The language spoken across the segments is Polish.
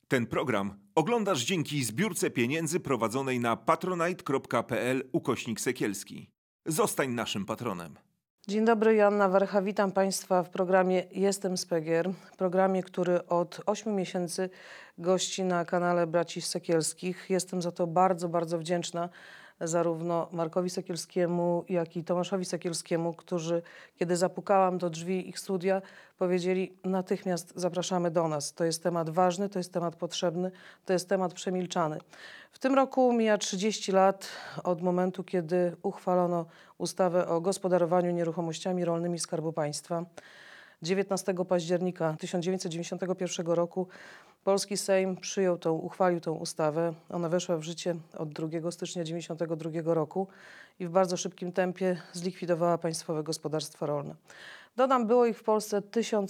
Ten program oglądasz dzięki zbiórce pieniędzy prowadzonej na patronite.pl/Sekielski. Zostań naszym patronem. Dzień dobry, Joanna Warcha. Witam Państwa w programie Jestem Szpegier. Programie, który od 8 miesięcy gości na kanale Braci Sekielskich. Jestem za to bardzo, bardzo wdzięczna zarówno Markowi Sekielskiemu, jak i Tomaszowi Sekielskiemu, którzy, kiedy zapukałam do drzwi ich studia, powiedzieli: natychmiast zapraszamy do nas. To jest temat ważny, to jest temat potrzebny, to jest temat przemilczany. W tym roku mija 30 lat od momentu, kiedy uchwalono ustawę o gospodarowaniu nieruchomościami rolnymi Skarbu Państwa. 19 października 1991 roku polski Sejm uchwalił tę ustawę. Ona weszła w życie od 2 stycznia 1992 roku i w bardzo szybkim tempie zlikwidowała państwowe gospodarstwa rolne. Dodam, było ich w Polsce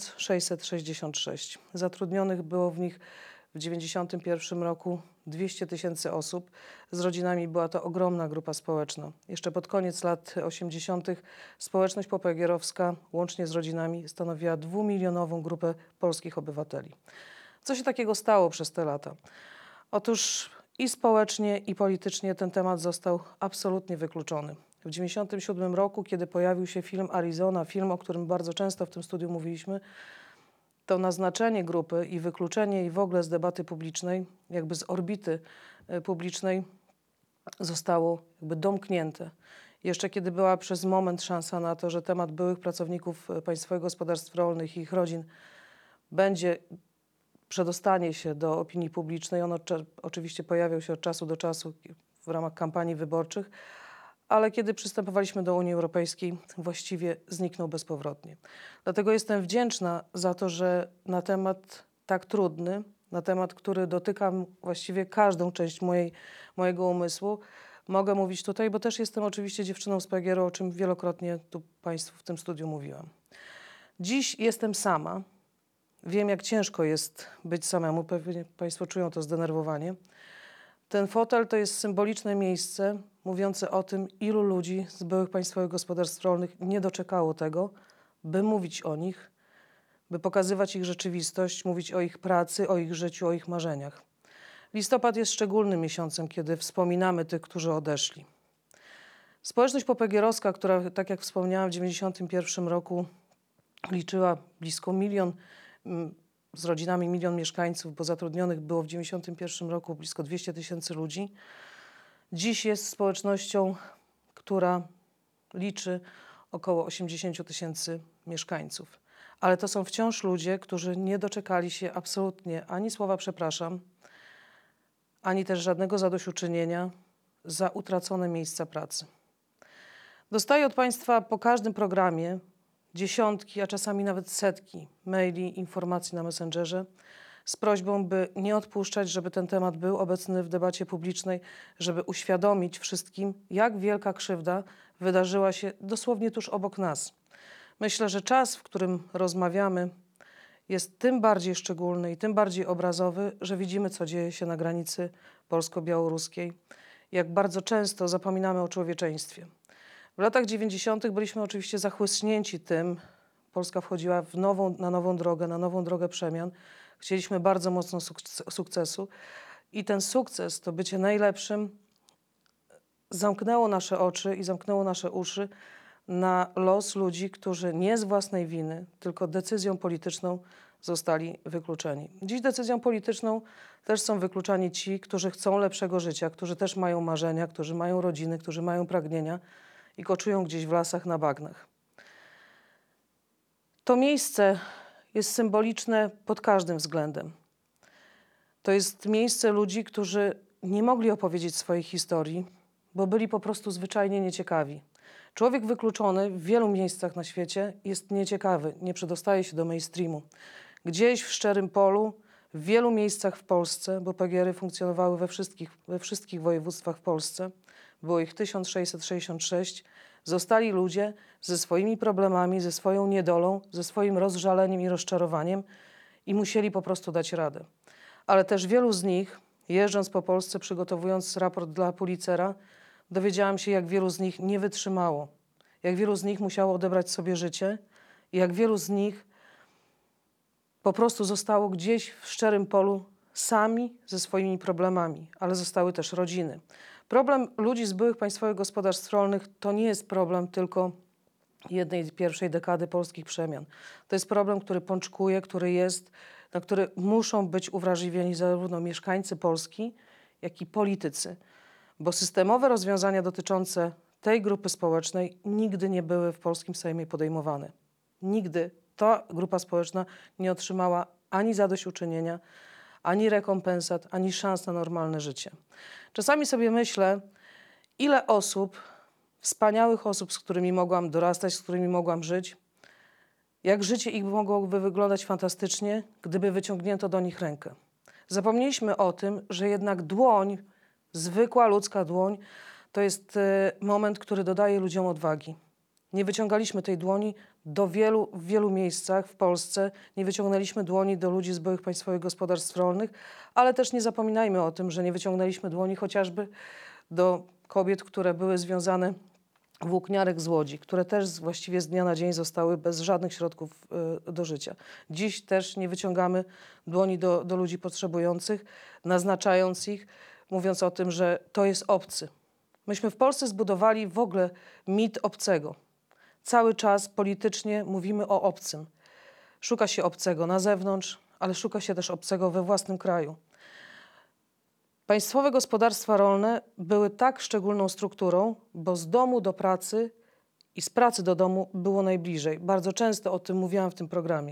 1666. Zatrudnionych było w nich w 1991 roku 200 000 osób. Z rodzinami była to ogromna grupa społeczna. Jeszcze pod koniec lat 80. społeczność popegierowska łącznie z rodzinami stanowiła 2-milionową grupę polskich obywateli. Co się takiego stało przez te lata? Otóż i społecznie, i politycznie ten temat został absolutnie wykluczony. W 1997 roku, kiedy pojawił się film Arizona, film, o którym bardzo często w tym studiu mówiliśmy, to naznaczenie grupy i wykluczenie jej w ogóle z debaty publicznej, jakby z orbity publicznej, zostało jakby domknięte. Jeszcze kiedy była przez moment szansa na to, że temat byłych pracowników Państwowych Gospodarstw Rolnych i ich rodzin przedostanie się do opinii publicznej. On oczywiście pojawiał się od czasu do czasu w ramach kampanii wyborczych, ale kiedy przystępowaliśmy do Unii Europejskiej, właściwie zniknął bezpowrotnie. Dlatego jestem wdzięczna za to, że na temat tak trudny, na temat, który dotyka właściwie każdą część mojego umysłu, mogę mówić tutaj, bo też jestem oczywiście dziewczyną z PGR-u, o czym wielokrotnie tu Państwu w tym studiu mówiłam. Dziś jestem sama. Wiem, jak ciężko jest być samemu. Pewnie Państwo czują to zdenerwowanie. Ten fotel to jest symboliczne miejsce mówiące o tym, ilu ludzi z byłych państwowych gospodarstw rolnych nie doczekało tego, by mówić o nich, by pokazywać ich rzeczywistość, mówić o ich pracy, o ich życiu, o ich marzeniach. Listopad jest szczególnym miesiącem, kiedy wspominamy tych, którzy odeszli. Społeczność popegierowska, która, tak jak wspomniałam, w 1991 roku liczyła blisko 1 milion, z rodzinami 1 milion mieszkańców, bo zatrudnionych było w 1991 roku blisko 200 000 ludzi. Dziś jest społecznością, która liczy około 80 000 mieszkańców. Ale to są wciąż ludzie, którzy nie doczekali się absolutnie ani słowa przepraszam, ani też żadnego zadośćuczynienia za utracone miejsca pracy. Dostaję od Państwa po każdym programie dziesiątki, a czasami nawet setki maili, informacji na Messengerze z prośbą, by nie odpuszczać, żeby ten temat był obecny w debacie publicznej, żeby uświadomić wszystkim, jak wielka krzywda wydarzyła się dosłownie tuż obok nas. Myślę, że czas, w którym rozmawiamy, jest tym bardziej szczególny i tym bardziej obrazowy, że widzimy, co dzieje się na granicy polsko-białoruskiej. Jak bardzo często zapominamy o człowieczeństwie. W latach 90. byliśmy oczywiście zachłysnięci tym. Polska wchodziła na nową drogę przemian. Chcieliśmy bardzo mocno sukcesu i ten sukces, to bycie najlepszym, zamknęło nasze oczy i zamknęło nasze uszy na los ludzi, którzy nie z własnej winy, tylko decyzją polityczną zostali wykluczeni. Dziś decyzją polityczną też są wykluczani ci, którzy chcą lepszego życia, którzy też mają marzenia, którzy mają rodziny, którzy mają pragnienia i koczują gdzieś w lasach na bagnach. To miejsce jest symboliczne pod każdym względem. To jest miejsce ludzi, którzy nie mogli opowiedzieć swojej historii, bo byli po prostu zwyczajnie nieciekawi. Człowiek wykluczony w wielu miejscach na świecie jest nieciekawy, nie przedostaje się do mainstreamu. Gdzieś w szczerym polu, w wielu miejscach w Polsce, bo PGR-y funkcjonowały we wszystkich województwach w Polsce, było ich 1666, zostali ludzie ze swoimi problemami, ze swoją niedolą, ze swoim rozżaleniem i rozczarowaniem i musieli po prostu dać radę. Ale też wielu z nich, jeżdżąc po Polsce, przygotowując raport dla Pulitzera, dowiedziałam się, jak wielu z nich nie wytrzymało, jak wielu z nich musiało odebrać sobie życie i jak wielu z nich po prostu zostało gdzieś w szczerym polu sami ze swoimi problemami, ale zostały też rodziny. Problem ludzi z byłych państwowych gospodarstw rolnych to nie jest problem tylko jednej pierwszej dekady polskich przemian. To jest problem, który pączkuje, który jest, na który muszą być uwrażliwieni zarówno mieszkańcy Polski, jak i politycy. Bo systemowe rozwiązania dotyczące tej grupy społecznej nigdy nie były w polskim Sejmie podejmowane. Nigdy ta grupa społeczna nie otrzymała ani zadośćuczynienia, ani rekompensat, ani szans na normalne życie. Czasami sobie myślę, ile osób, wspaniałych osób, z którymi mogłam dorastać, z którymi mogłam żyć, jak życie ich mogłoby wyglądać fantastycznie, gdyby wyciągnięto do nich rękę. Zapomnieliśmy o tym, że jednak dłoń, zwykła ludzka dłoń, to jest moment, który dodaje ludziom odwagi. Nie wyciągaliśmy tej dłoni w wielu miejscach w Polsce, nie wyciągnęliśmy dłoni do ludzi z byłych państwowych gospodarstw rolnych, ale też nie zapominajmy o tym, że nie wyciągnęliśmy dłoni chociażby do kobiet, które były związane włókniarek z Łodzi, które też właściwie z dnia na dzień zostały bez żadnych środków do życia. Dziś też nie wyciągamy dłoni do ludzi potrzebujących, naznaczając ich, mówiąc o tym, że to jest obcy. Myśmy w Polsce zbudowali w ogóle mit obcego. Cały czas politycznie mówimy o obcym. Szuka się obcego na zewnątrz, ale szuka się też obcego we własnym kraju. Państwowe gospodarstwa rolne były tak szczególną strukturą, bo z domu do pracy i z pracy do domu było najbliżej. Bardzo często o tym mówiłam w tym programie.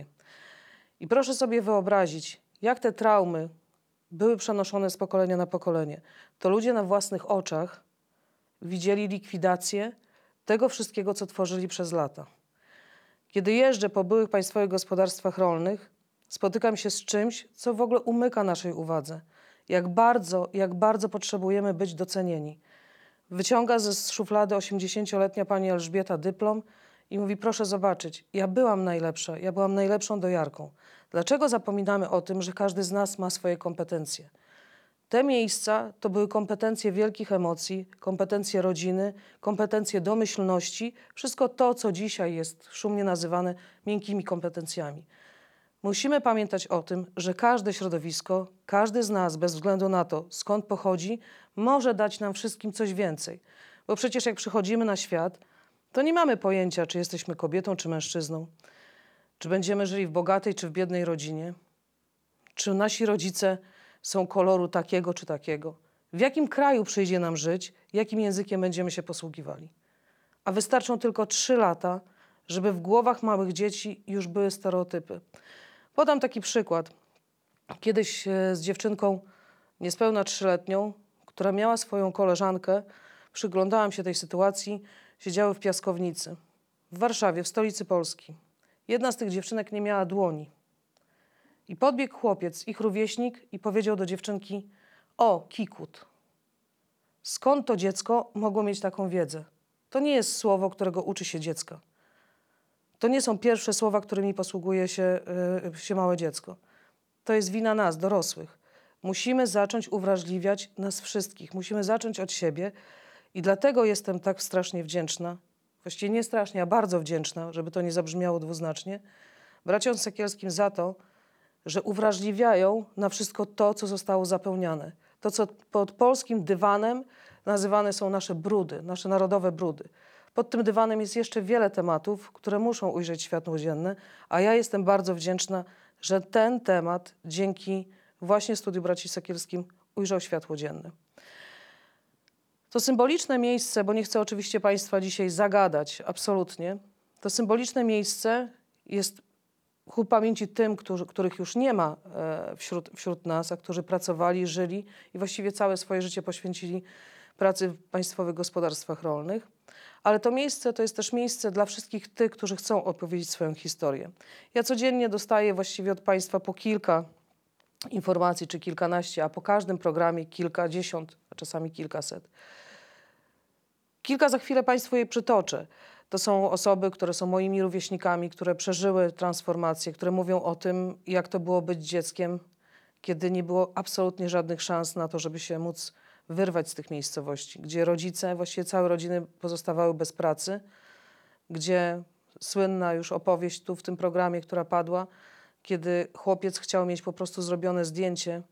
I proszę sobie wyobrazić, jak te traumy były przenoszone z pokolenia na pokolenie. To ludzie na własnych oczach widzieli likwidację tego wszystkiego, co tworzyli przez lata. Kiedy jeżdżę po byłych państwowych gospodarstwach rolnych, spotykam się z czymś, co w ogóle umyka naszej uwadze. Jak bardzo potrzebujemy być docenieni. Wyciąga z szuflady 80-letnia pani Elżbieta dyplom i mówi: proszę zobaczyć, ja byłam najlepsza, ja byłam najlepszą dojarką. Dlaczego zapominamy o tym, że każdy z nas ma swoje kompetencje? Te miejsca to były kompetencje wielkich emocji, kompetencje rodziny, kompetencje domyślności, wszystko to, co dzisiaj jest szumnie nazywane miękkimi kompetencjami. Musimy pamiętać o tym, że każde środowisko, każdy z nas, bez względu na to, skąd pochodzi, może dać nam wszystkim coś więcej. Bo przecież jak przychodzimy na świat, to nie mamy pojęcia, czy jesteśmy kobietą, czy mężczyzną, czy będziemy żyli w bogatej, czy w biednej rodzinie, czy nasi rodzice są koloru takiego, czy takiego, w jakim kraju przyjdzie nam żyć, jakim językiem będziemy się posługiwali. A wystarczą tylko 3 lata, żeby w głowach małych dzieci już były stereotypy. Podam taki przykład. Kiedyś z dziewczynką niespełna 3-letnią, która miała swoją koleżankę, przyglądałam się tej sytuacji, siedziały w piaskownicy w Warszawie, w stolicy Polski. Jedna z tych dziewczynek nie miała dłoni. I podbiegł chłopiec, ich rówieśnik, i powiedział do dziewczynki: o, kikut. Skąd to dziecko mogło mieć taką wiedzę? To nie jest słowo, którego uczy się dziecka. To nie są pierwsze słowa, którymi posługuje się małe dziecko. To jest wina nas, dorosłych. Musimy zacząć uwrażliwiać nas wszystkich. Musimy zacząć od siebie i dlatego jestem tak strasznie wdzięczna, właściwie nie strasznie, a bardzo wdzięczna, żeby to nie zabrzmiało dwuznacznie, braciom Sekielskim za to, że uwrażliwiają na wszystko to, co zostało zapełniane. To, co pod polskim dywanem nazywane są nasze brudy, nasze narodowe brudy. Pod tym dywanem jest jeszcze wiele tematów, które muszą ujrzeć światło dzienne, a ja jestem bardzo wdzięczna, że ten temat dzięki właśnie Studiu Braci Sekielskim ujrzał światło dzienne. To symboliczne miejsce, bo nie chcę oczywiście Państwa dzisiaj zagadać, absolutnie, to symboliczne miejsce jest ku pamięci tym, których już nie ma wśród nas, a którzy pracowali, żyli i właściwie całe swoje życie poświęcili pracy w państwowych gospodarstwach rolnych. Ale to miejsce to jest też miejsce dla wszystkich tych, którzy chcą opowiedzieć swoją historię. Ja codziennie dostaję właściwie od Państwa po kilka informacji, czy kilkanaście, a po każdym programie kilkadziesiąt, a czasami kilkaset. Kilka za chwilę Państwu jej przytoczę. To są osoby, które są moimi rówieśnikami, które przeżyły transformację, które mówią o tym, jak to było być dzieckiem, kiedy nie było absolutnie żadnych szans na to, żeby się móc wyrwać z tych miejscowości, gdzie rodzice, właściwie całe rodziny pozostawały bez pracy, gdzie słynna już opowieść tu w tym programie, która padła, kiedy chłopiec chciał mieć po prostu zrobione zdjęcie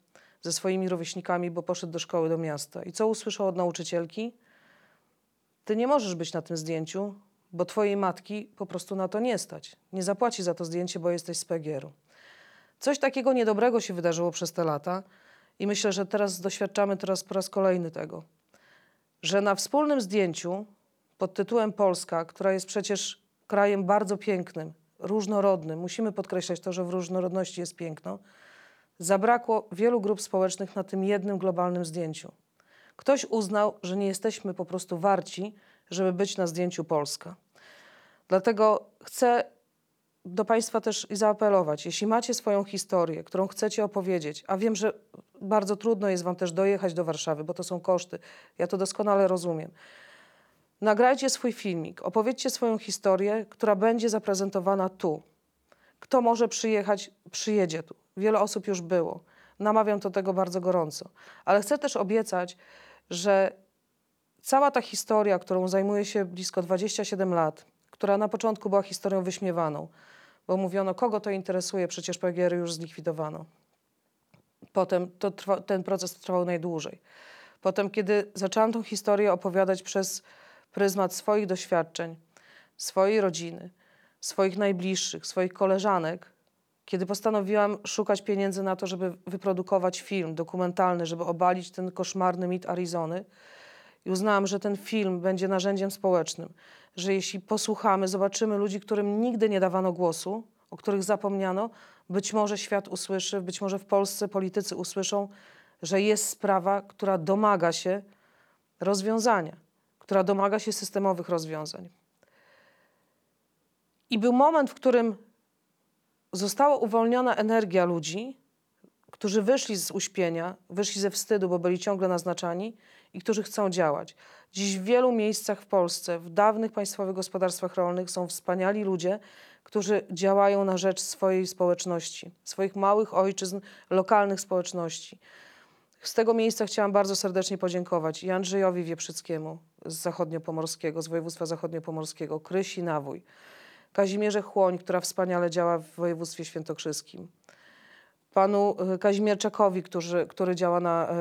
ze swoimi rówieśnikami, bo poszedł do szkoły do miasta. I co usłyszał od nauczycielki? Ty nie możesz być na tym zdjęciu, bo twojej matki po prostu na to nie stać. Nie zapłaci za to zdjęcie, bo jesteś z PGR-u. Coś takiego niedobrego się wydarzyło przez te lata i myślę, że teraz doświadczamy po raz kolejny tego, że na wspólnym zdjęciu pod tytułem Polska, która jest przecież krajem bardzo pięknym, różnorodnym, musimy podkreślać to, że w różnorodności jest piękno, zabrakło wielu grup społecznych na tym jednym globalnym zdjęciu. Ktoś uznał, że nie jesteśmy po prostu warci, żeby być na zdjęciu Polska. Dlatego chcę do Państwa też i zaapelować, jeśli macie swoją historię, którą chcecie opowiedzieć, a wiem, że bardzo trudno jest Wam też dojechać do Warszawy, bo to są koszty, ja to doskonale rozumiem. Nagrajcie swój filmik, opowiedzcie swoją historię, która będzie zaprezentowana tu. Kto może przyjechać, przyjedzie tu. Wiele osób już było. Namawiam do tego bardzo gorąco. Ale chcę też obiecać, że cała ta historia, którą zajmuję się blisko 27 lat, która na początku była historią wyśmiewaną, bo mówiono, kogo to interesuje, przecież PGR już zlikwidowano. Potem ten proces trwał najdłużej. Potem, kiedy zaczęłam tą historię opowiadać przez pryzmat swoich doświadczeń, swojej rodziny, swoich najbliższych, swoich koleżanek, kiedy postanowiłam szukać pieniędzy na to, żeby wyprodukować film dokumentalny, żeby obalić ten koszmarny mit Arizony i uznałam, że ten film będzie narzędziem społecznym, że jeśli posłuchamy, zobaczymy ludzi, którym nigdy nie dawano głosu, o których zapomniano, być może świat usłyszy, być może w Polsce politycy usłyszą, że jest sprawa, która domaga się rozwiązania, która domaga się systemowych rozwiązań. I był moment, w którym została uwolniona energia ludzi, którzy wyszli z uśpienia, wyszli ze wstydu, bo byli ciągle naznaczani i którzy chcą działać. Dziś w wielu miejscach w Polsce, w dawnych państwowych gospodarstwach rolnych są wspaniali ludzie, którzy działają na rzecz swojej społeczności, swoich małych ojczyzn, lokalnych społeczności. Z tego miejsca chciałam bardzo serdecznie podziękować i Andrzejowi Wieprzyckiemu z Zachodniopomorskiego, z województwa zachodniopomorskiego, Krysi Nawój, Kazimierze Chłoń, która wspaniale działa w województwie świętokrzyskim, panu Kazimierczakowi, który działa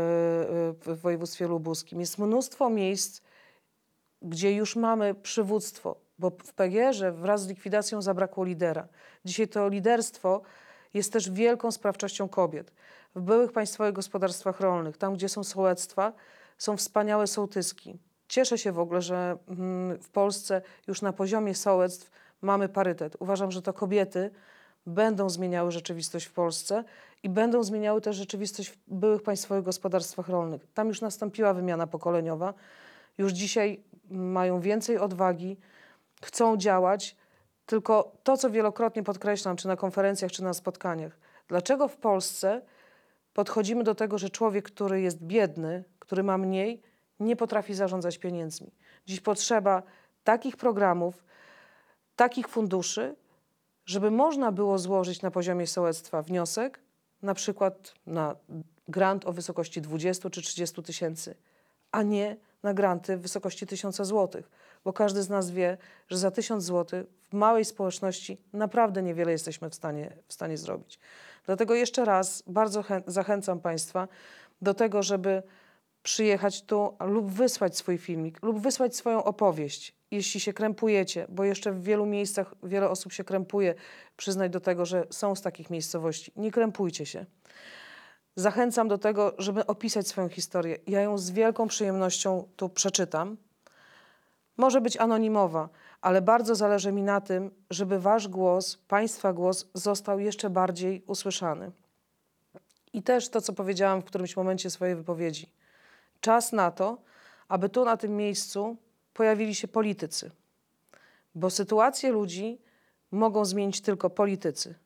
w województwie lubuskim. Jest mnóstwo miejsc, gdzie już mamy przywództwo, bo w PGR-ze wraz z likwidacją zabrakło lidera. Dzisiaj to liderstwo jest też wielką sprawczością kobiet. W byłych państwowych gospodarstwach rolnych, tam gdzie są sołectwa, są wspaniałe sołtyski. Cieszę się w ogóle, że w Polsce już na poziomie sołectw mamy parytet. Uważam, że to kobiety będą zmieniały rzeczywistość w Polsce i będą zmieniały też rzeczywistość w byłych państwowych gospodarstwach rolnych. Tam już nastąpiła wymiana pokoleniowa. Już dzisiaj mają więcej odwagi, chcą działać. Tylko to, co wielokrotnie podkreślam, czy na konferencjach, czy na spotkaniach. Dlaczego w Polsce podchodzimy do tego, że człowiek, który jest biedny, który ma mniej, nie potrafi zarządzać pieniędzmi? Dziś potrzeba takich programów, takich funduszy, żeby można było złożyć na poziomie sołectwa wniosek, na przykład na grant o wysokości 20 czy 30 tysięcy, a nie na granty w wysokości 1000 złotych. Bo każdy z nas wie, że za 1000 złotych w małej społeczności naprawdę niewiele jesteśmy w stanie zrobić. Dlatego jeszcze raz bardzo zachęcam Państwa do tego, żeby przyjechać tu lub wysłać swój filmik, lub wysłać swoją opowieść, jeśli się krępujecie, bo jeszcze w wielu miejscach wiele osób się krępuje, przyznać do tego, że są z takich miejscowości. Nie krępujcie się. Zachęcam do tego, żeby opisać swoją historię. Ja ją z wielką przyjemnością tu przeczytam. Może być anonimowa, ale bardzo zależy mi na tym, żeby wasz głos, Państwa głos został jeszcze bardziej usłyszany. I też to, co powiedziałam w którymś momencie swojej wypowiedzi. Czas na to, aby tu na tym miejscu pojawili się politycy. Bo sytuację ludzi mogą zmienić tylko politycy.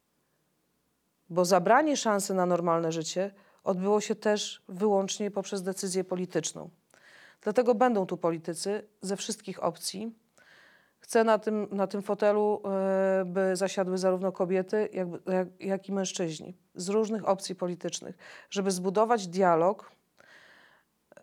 Bo zabranie szansy na normalne życie odbyło się też wyłącznie poprzez decyzję polityczną. Dlatego będą tu politycy ze wszystkich opcji. Chcę na tym fotelu, by zasiadły zarówno kobiety, jak i mężczyźni z różnych opcji politycznych, żeby zbudować dialog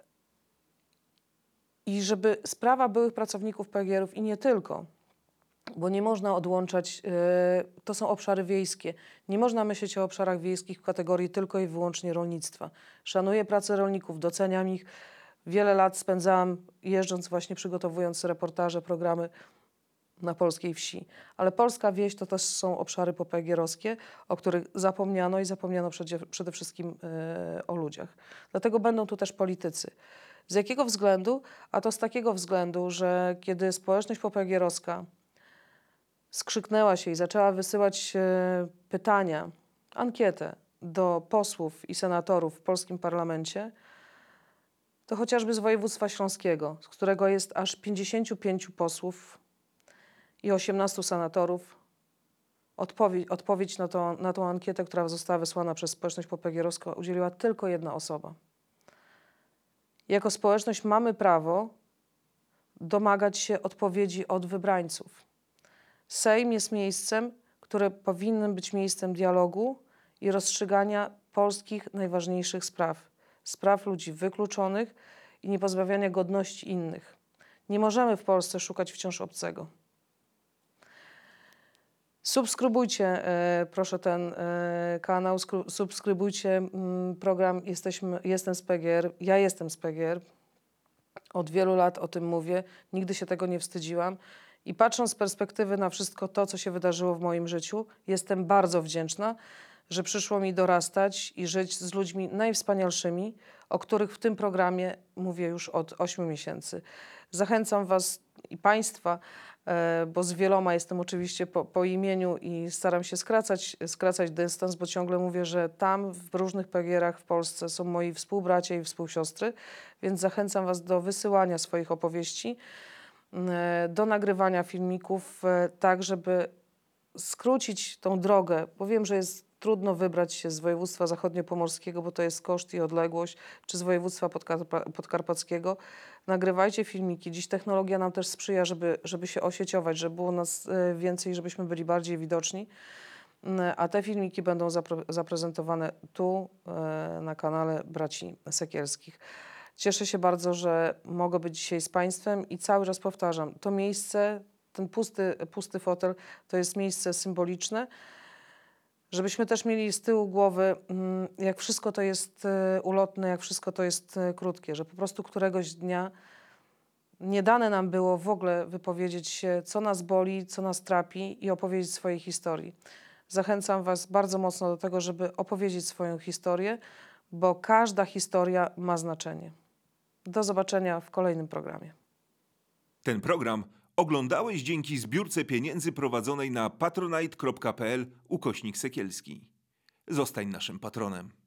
i żeby sprawa byłych pracowników PGR-ów i nie tylko bo nie można odłączać, to są obszary wiejskie. Nie można myśleć o obszarach wiejskich w kategorii tylko i wyłącznie rolnictwa. Szanuję pracę rolników, doceniam ich. Wiele lat spędzałam jeżdżąc właśnie, przygotowując reportaże, programy na polskiej wsi. Ale polska wieś to też są obszary popegierowskie, o których zapomniano i zapomniano przede wszystkim o ludziach. Dlatego będą tu też politycy. Z jakiego względu? A to z takiego względu, że kiedy społeczność popegierowska skrzyknęła się i zaczęła wysyłać pytania, ankietę do posłów i senatorów w polskim parlamencie, to chociażby z województwa śląskiego, z którego jest aż 55 posłów i 18 senatorów, odpowiedź na tą ankietę, która została wysłana przez społeczność popegierowską, udzieliła tylko jedna osoba. Jako społeczność mamy prawo domagać się odpowiedzi od wybrańców. Sejm jest miejscem, które powinno być miejscem dialogu i rozstrzygania polskich najważniejszych spraw. Spraw ludzi wykluczonych i niepozbawiania godności innych. Nie możemy w Polsce szukać wciąż obcego. Subskrybujcie proszę ten kanał, subskrybujcie program Jestem z PGR. Ja jestem z PGR. Od wielu lat o tym mówię. Nigdy się tego nie wstydziłam. I patrząc z perspektywy na wszystko to, co się wydarzyło w moim życiu, jestem bardzo wdzięczna, że przyszło mi dorastać i żyć z ludźmi najwspanialszymi, o których w tym programie mówię już od 8 miesięcy. Zachęcam Was i Państwa, bo z wieloma jestem oczywiście po imieniu i staram się skracać dystans, bo ciągle mówię, że tam w różnych PGR-ach w Polsce są moi współbracia i współsiostry, więc zachęcam Was do wysyłania swoich opowieści, do nagrywania filmików, tak żeby skrócić tą drogę, bo wiem, że jest trudno wybrać się z województwa zachodniopomorskiego, bo to jest koszt i odległość, czy z województwa podkarpackiego. Nagrywajcie filmiki. Dziś technologia nam też sprzyja, żeby się osieciować, żeby było nas więcej, żebyśmy byli bardziej widoczni. A te filmiki będą zaprezentowane tu na kanale Braci Sekielskich. Cieszę się bardzo, że mogę być dzisiaj z Państwem i cały czas powtarzam, to miejsce, ten pusty fotel, to jest miejsce symboliczne, żebyśmy też mieli z tyłu głowy, jak wszystko to jest ulotne, jak wszystko to jest krótkie, że po prostu któregoś dnia nie dane nam było w ogóle wypowiedzieć się, co nas boli, co nas trapi i opowiedzieć swojej historii. Zachęcam Was bardzo mocno do tego, żeby opowiedzieć swoją historię, bo każda historia ma znaczenie. Do zobaczenia w kolejnym programie. Ten program oglądałeś dzięki zbiórce pieniędzy prowadzonej na patronite.pl/Sekielski. Zostań naszym patronem.